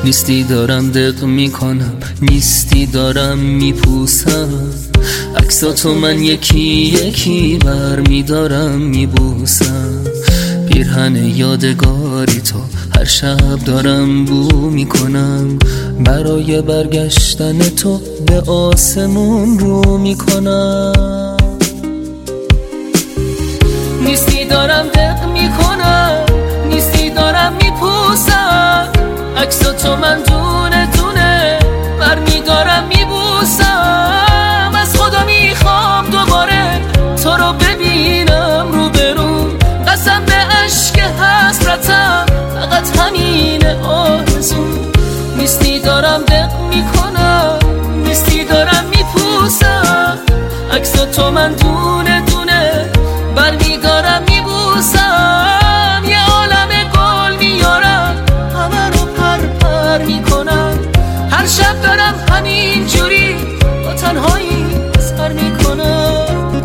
نیستی دارم دق میکنم، نیستی دارم میپوسم، عکساتو من یکی یکی بر میدارم میبوسم. پیرهن یادگاری تو هر شب دارم بو میکنم، برای برگشتن تو به آسمون رو میکنم. نیستی دارم دق میکنم، نیستی دارم میپوسم، عکساتو من دونه دونه بر میدارم میبوسم. از خدا میخوام دوباره تو رو ببینم روبرو، قسم به عشق حسرتم فقط همین آرزو. نیستی دارم دق میکنم، نیستی دارم میپوسم، عکساتو من دونه دونه بر میدارم میبوسم. یه عالم گل میارم همه رو پر پر میکنم، هر شب دارم همین جوری با تنهایی سر میکنم.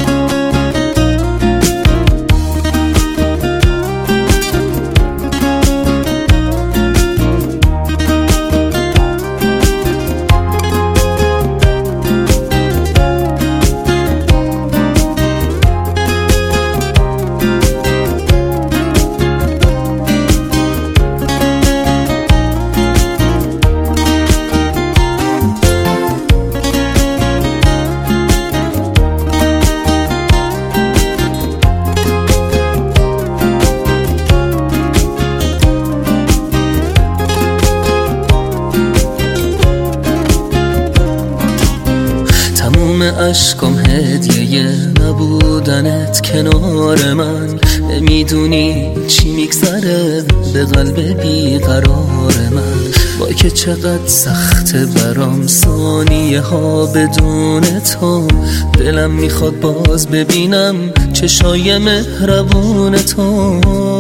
تموم عشقم هدیه نبودنت کنار من، نمیدونی چی میگذره به قلب بیقرار من. وای که چقدر سخته برام ثانیه ها بدون تو، دلم میخواد باز ببینم چشای مهربون تو.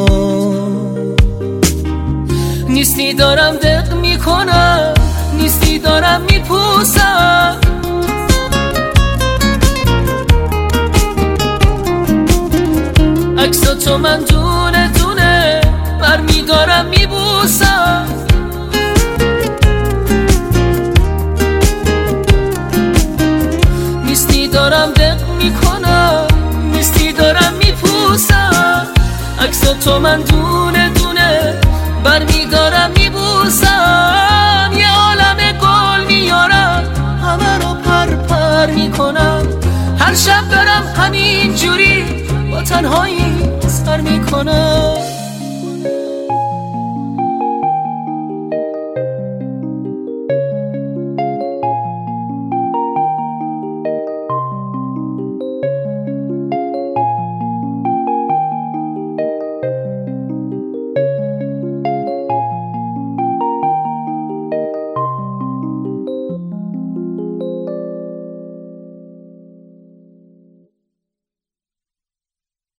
نیستی دارم دق میکنم، نیستی دارم میپوسم، عکساتو من دونه دونه بر میدارم میبوسم. نیستی دارم دق میکنم، نیستی دارم میپوسم، عکساتو من دونه دونه بر میدارم میبوسم. یه عالم گل میارم همه رو پر پر میکنم، هر شب دارم همین جوری با تنهایی سر میکنم.